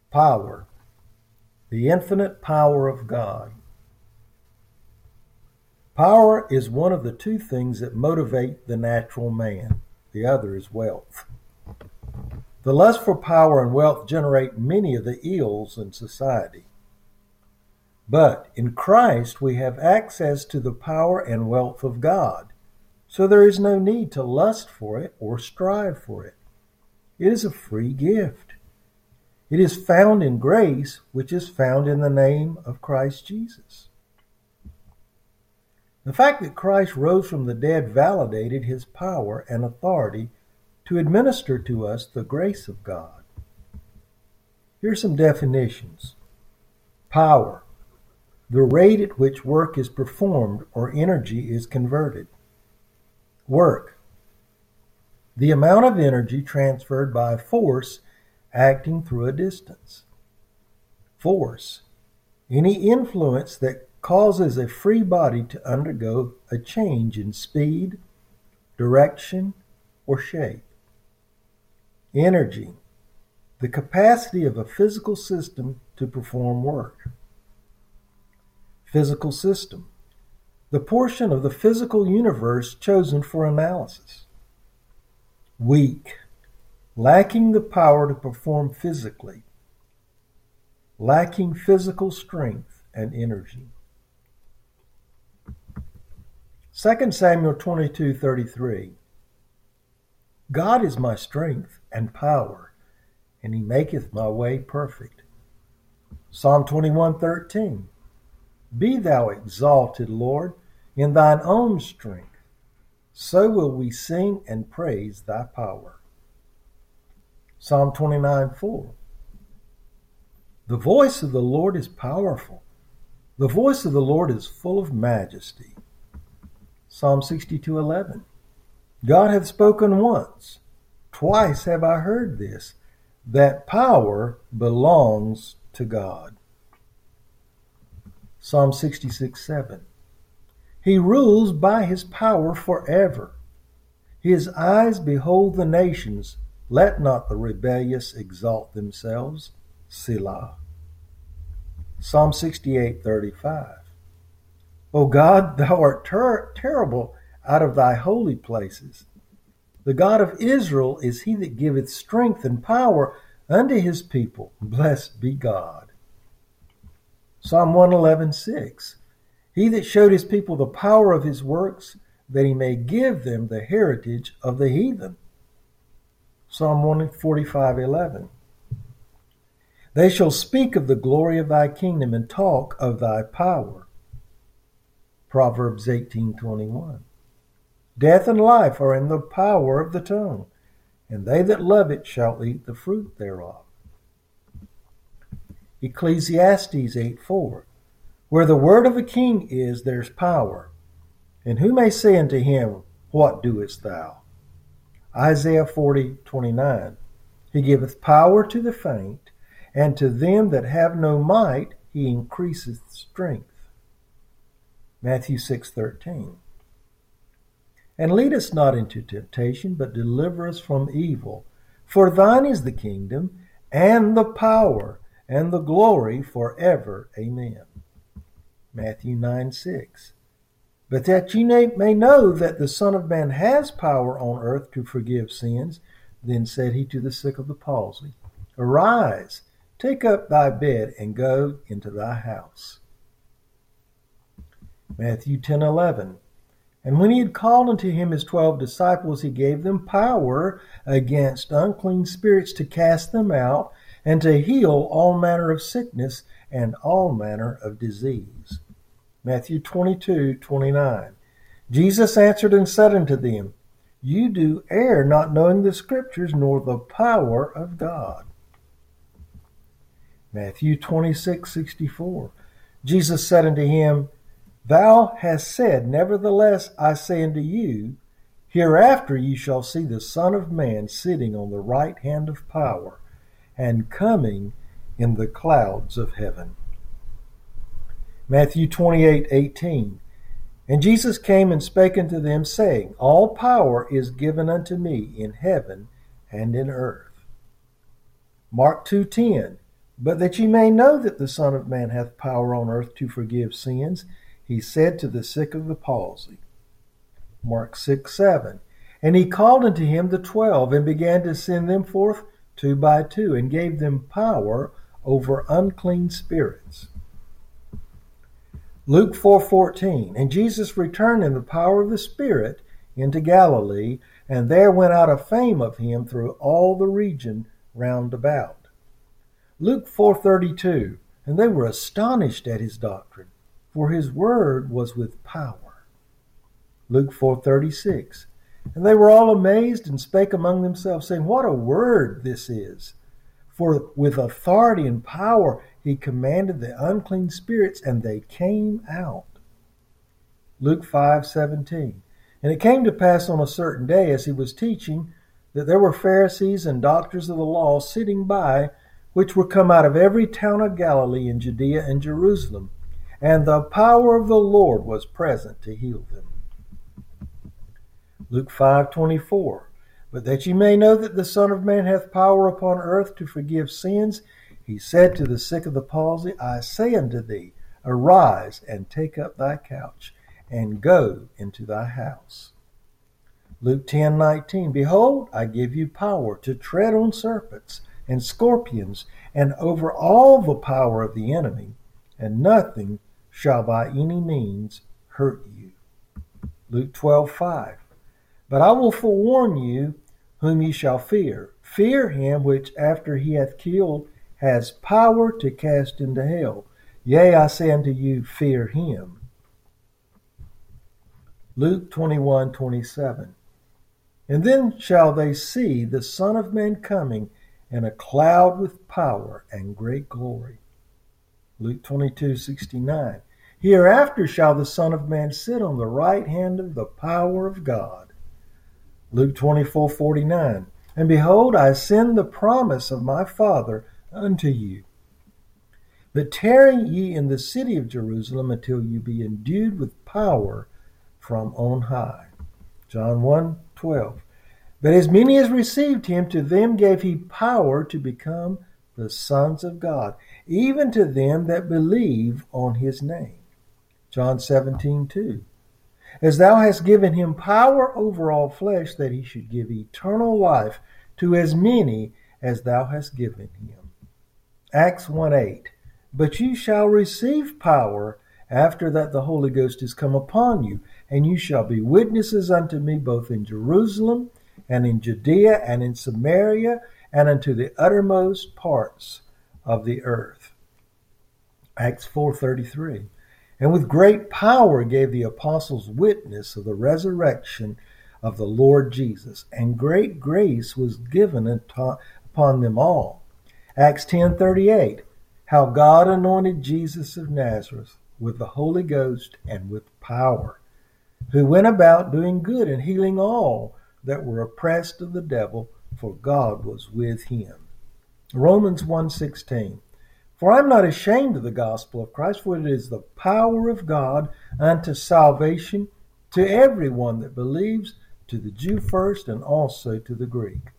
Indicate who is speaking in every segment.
Speaker 1: Power, the infinite power of God. Power is one of the two things that motivate the natural man. The other is wealth. The lust for power and wealth generate many of the ills in society. But in Christ we have access to the power and wealth of God, so there is no need to lust for it or strive for it. It is a free gift. It is found in grace, which is found in the name of Christ Jesus. The fact that Christ rose from the dead validated his power and authority to administer to us the grace of God. Here are some definitions. Power, the rate at which work is performed or energy is converted. Work, the amount of energy transferred by a force acting through a distance. Force, any influence that causes a free body to undergo a change in speed, direction, or shape. Energy, the capacity of a physical system to perform work. Physical system, the portion of the physical universe chosen for analysis. Weak, lacking the power to perform physically, lacking physical strength and energy. 2 Samuel 22:33. God is my strength and power, and he maketh my way perfect. Psalm 21:13. Be thou exalted, Lord, in thine own strength. So will we sing and praise thy power. Psalm 29:4. The voice of the Lord is powerful. The voice of the Lord is full of majesty. Psalm 62:11. God hath spoken once, twice have I heard this, that power belongs to God. Psalm 66:7. He rules by his power forever. His eyes behold the nations. Let not the rebellious exalt themselves. Selah. Psalm 68:35. O God, thou art terrible out of thy holy places. The God of Israel is he that giveth strength and power unto his people. Blessed be God. Psalm 111:6. He that showed his people the power of his works, that he may give them the heritage of the heathen. Psalm 145:11. They shall speak of the glory of thy kingdom and talk of thy power. Proverbs 18:21. Death and life are in the power of the tongue, and they that love it shall eat the fruit thereof. Ecclesiastes 8:4. Where the word of a king is, there's power. And who may say unto him, What doest thou? Isaiah 40:29. He giveth power to the faint, and to them that have no might he increaseth strength. Matthew 6:13. And lead us not into temptation, but deliver us from evil. For thine is the kingdom, and the power, and the glory forever. Amen. Matthew 9:6. But that ye may know that the Son of Man has power on earth to forgive sins, then said he to the sick of the palsy, Arise, take up thy bed, and go into thy house. Matthew 10:11. And when he had called unto him his 12 disciples, he gave them power against unclean spirits to cast them out, and to heal all manner of sickness and all manner of disease. Matthew 22:29. Jesus answered and said unto them, You do err, not knowing the Scriptures, nor the power of God. Matthew 26:64. Jesus said unto him, Thou hast said, Nevertheless I say unto you, hereafter ye shall see the Son of Man sitting on the right hand of power, and coming in the clouds of heaven. Matthew 28:18. And Jesus came and spake unto them, saying, All power is given unto me in heaven and in earth. Mark 2:10. But that ye may know that the Son of Man hath power on earth to forgive sins, he said to the sick of the palsy. Mark 6:7. And he called unto him the 12, and began to send them forth 2 by 2, and gave them power over unclean spirits. Luke 4:14. And Jesus returned in the power of the Spirit into Galilee, and there went out a fame of him through all the region round about. Luke 4:32. And they were astonished at his doctrine, for his word was with power. Luke 4:36. And they were all amazed and spake among themselves, saying, What a word this is! For with authority and power he commanded the unclean spirits, and they came out. Luke 5:17. And it came to pass on a certain day, as he was teaching, that there were Pharisees and doctors of the law sitting by, which were come out of every town of Galilee and Judea and Jerusalem. And the power of the Lord was present to heal them. Luke 5:24. But that ye may know that the Son of Man hath power upon earth to forgive sins, he said to the sick of the palsy, I say unto thee, arise and take up thy couch, and go into thy house. Luke 10:19. Behold, I give you power to tread on serpents and scorpions, and over all the power of the enemy, and nothing shall by any means hurt you. Luke 12:5. But I will forewarn you whom ye shall fear. Fear him which after he hath killed has power to cast into hell. Yea, I say unto you, fear him. Luke 21:27. And then shall they see the Son of Man coming in a cloud with power and great glory. Luke 22:69. Hereafter shall the Son of Man sit on the right hand of the power of God. Luke 24:49. And behold, I send the promise of my Father unto you. But tarry ye in the city of Jerusalem until you be endued with power from on high. John 1:12. But as many as received him, to them gave he power to become the sons of God, even to them that believe on his name. John 17:2. As thou hast given him power over all flesh, that he should give eternal life to as many as thou hast given him. Acts 1:8. But you shall receive power after that the Holy Ghost is come upon you, and you shall be witnesses unto me both in Jerusalem and in Judea and in Samaria and unto the uttermost parts of the earth. Acts 4:33. And with great power gave the apostles witness of the resurrection of the Lord Jesus, and great grace was given upon them all. Acts 10:38. How God anointed Jesus of Nazareth with the Holy Ghost and with power, who went about doing good and healing all that were oppressed of the devil, for God was with him. Romans 1:16. For I am not ashamed of the gospel of Christ, for it is the power of God unto salvation to every one that believes, to the Jew first and also to the Greek.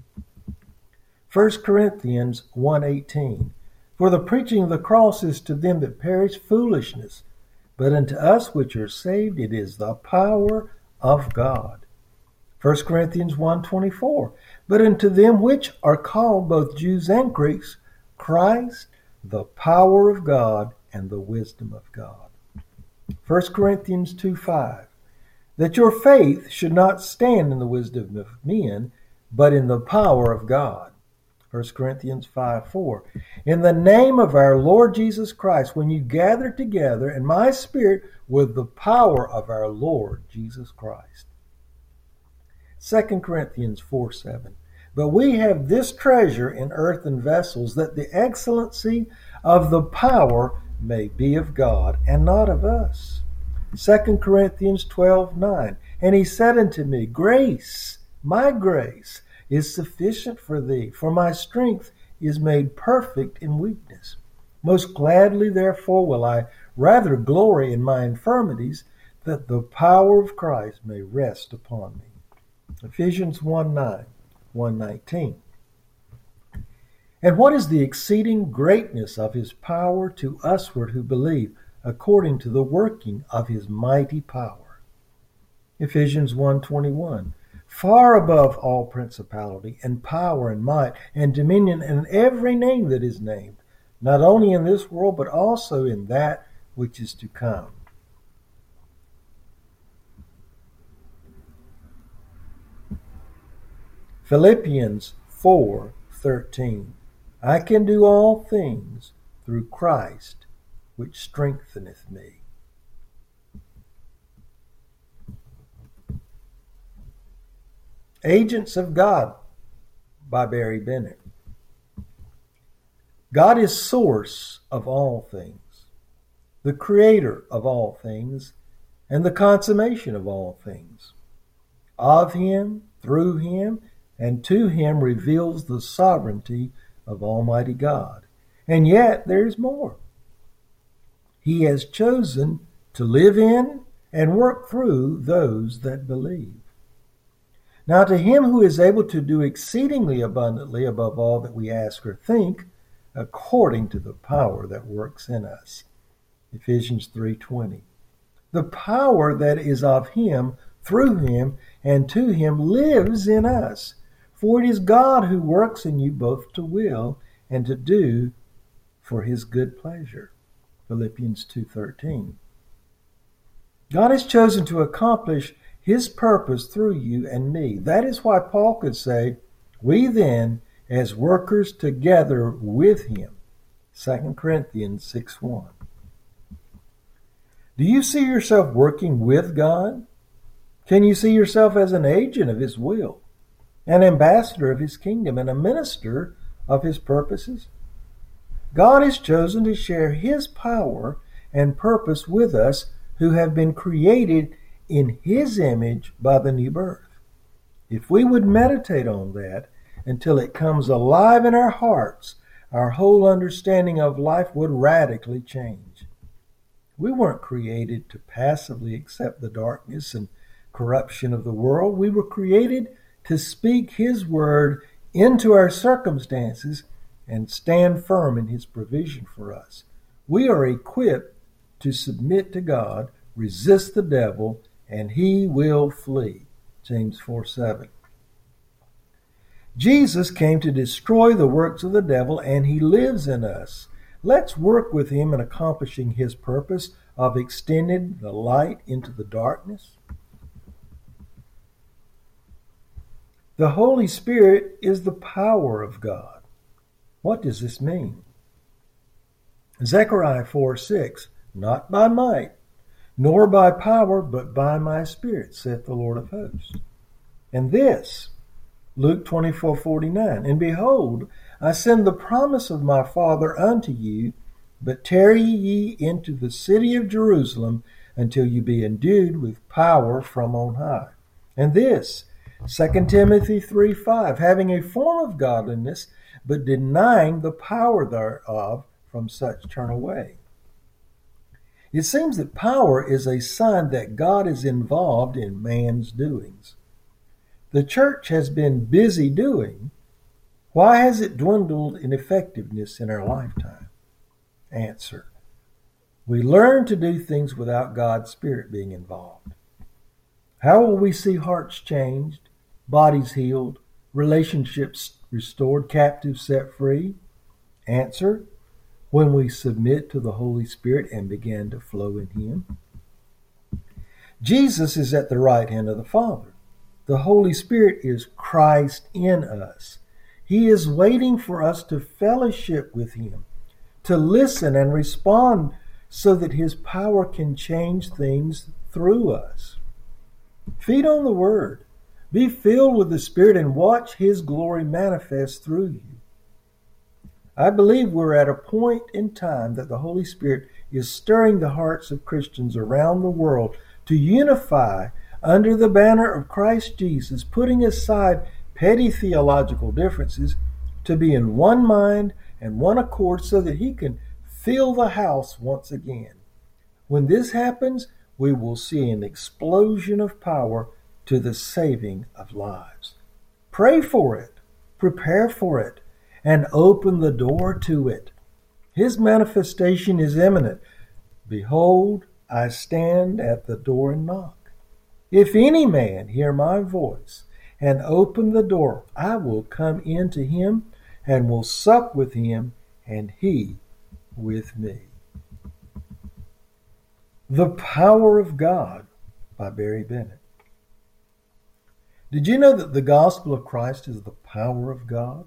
Speaker 1: 1 Corinthians 1:18. For the preaching of the cross is to them that perish foolishness, but unto us which are saved it is the power of God. 1 Corinthians 1:24. But unto them which are called, both Jews and Greeks, Christ, the power of God and the wisdom of God. 1 Corinthians 2:5. That your faith should not stand in the wisdom of men, but in the power of God. 1 Corinthians 5:4. In the name of our Lord Jesus Christ, when you gather together in my spirit with the power of our Lord Jesus Christ. 2 Corinthians 4:7. But we have this treasure in earthen vessels, that the excellency of the power may be of God, and not of us. 2 Corinthians 12:9. And he said unto me, Grace, my grace, is sufficient for thee, for my strength is made perfect in weakness. Most gladly, therefore, will I rather glory in my infirmities, that the power of Christ may rest upon me. Ephesians 1:9. 1:19. And what is the exceeding greatness of his power to usward who believe, according to the working of his mighty power? Ephesians 1:21. Far above all principality and power and might and dominion and every name that is named, not only in this world but also in that which is to come. Philippians 4:13. I can do all things through Christ, which strengtheneth me. Agents of God by Barry Bennett. God is source of all things, the creator of all things, and the consummation of all things. Of him, through him, and to him reveals the sovereignty of Almighty God. And yet there is more. He has chosen to live in and work through those that believe. Now to him who is able to do exceedingly abundantly above all that we ask or think, according to the power that works in us. Ephesians 3:20. The power that is of him, through him, and to him lives in us. For it is God who works in you both to will and to do for his good pleasure. Philippians 2:13. God has chosen to accomplish his purpose through you and me. That is why Paul could say, we then, as workers together with him. 2 Corinthians 6:1. Do you see yourself working with God? Can you see yourself as an agent of his will, an ambassador of his kingdom, and a minister of his purposes? God has chosen to share his power and purpose with us who have been created in his image by the new birth. If we would meditate on that until it comes alive in our hearts, our whole understanding of life would radically change. We weren't created to passively accept the darkness and corruption of the world. We were created to speak his word into our circumstances and stand firm in his provision for us. We are equipped to submit to God, resist the devil, and he will flee. James 4:7. Jesus came to destroy the works of the devil, and he lives in us. Let's work with him in accomplishing his purpose of extending the light into the darkness. The Holy Spirit is the power of God. What does this mean? Zechariah 4:6, not by might, nor by power, but by my Spirit, saith the Lord of hosts. And this, Luke 24:49, and behold, I send the promise of my Father unto you, but tarry ye into the city of Jerusalem until you be endued with power from on high. And this, 2 Timothy 3:5, having a form of godliness, but denying the power thereof, from such turn away. It seems that power is a sign that God is involved in man's doings. The church has been busy doing. Why has it dwindled in effectiveness in our lifetime? Answer: we learn to do things without God's Spirit being involved. How will we see hearts changed, bodies healed, relationships restored, captives set free? Answer: when we submit to the Holy Spirit and begin to flow in him. Jesus is at the right hand of the Father. The Holy Spirit is Christ in us. He is waiting for us to fellowship with him, to listen and respond so that his power can change things through us. Feed on the Word. Be filled with the Spirit and watch his glory manifest through you. I believe we're at a point in time that the Holy Spirit is stirring the hearts of Christians around the world to unify under the banner of Christ Jesus, putting aside petty theological differences to be in one mind and one accord so that he can fill the house once again. When this happens, we will see an explosion of power to the saving of lives. Pray for it, prepare for it, and open the door to it. His manifestation is imminent. Behold, I stand at the door and knock. If any man hear my voice and open the door, I will come in to him and will sup with him, and he with me. The Power of God by Barry Bennett. Did you know that the gospel of Christ is the power of God?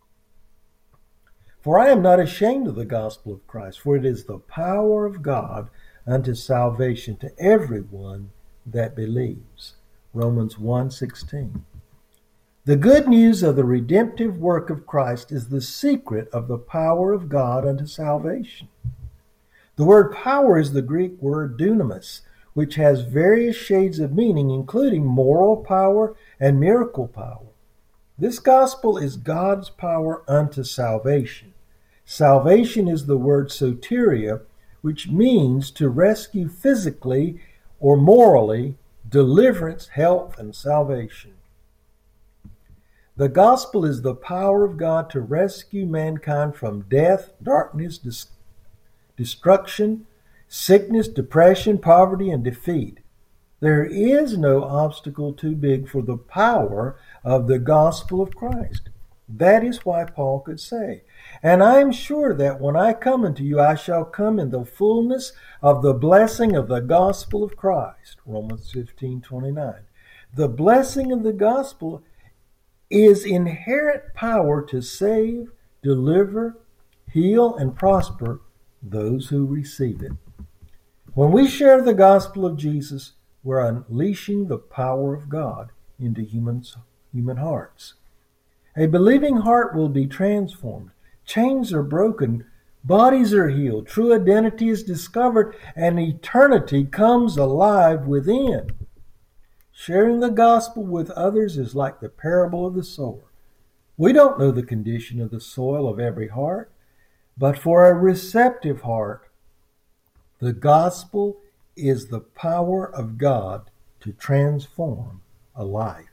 Speaker 1: For I am not ashamed of the gospel of Christ, for it is the power of God unto salvation to everyone that believes. Romans 1:16. The good news of the redemptive work of Christ is the secret of the power of God unto salvation. The word power is the Greek word dunamis, which has various shades of meaning, including moral power and miracle power. This gospel is God's power unto salvation. Salvation is the word soteria, which means to rescue physically or morally, deliverance, health, and salvation. The gospel is the power of God to rescue mankind from death, darkness, destruction, sickness, depression, poverty, and defeat. There is no obstacle too big for the power of the gospel of Christ. That is why Paul could say, "And I am sure that when I come unto you, I shall come in the fullness of the blessing of the gospel of Christ." Romans 15:29. The blessing of the gospel is inherent power to save, deliver, heal, and prosper those who receive it. When we share the gospel of Jesus, we're unleashing the power of God into human hearts. A believing heart will be transformed. Chains are broken. Bodies are healed. True identity is discovered, and eternity comes alive within. Sharing the gospel with others is like the parable of the sower. We don't know the condition of the soil of every heart, but for a receptive heart, the gospel is the power of God to transform a life.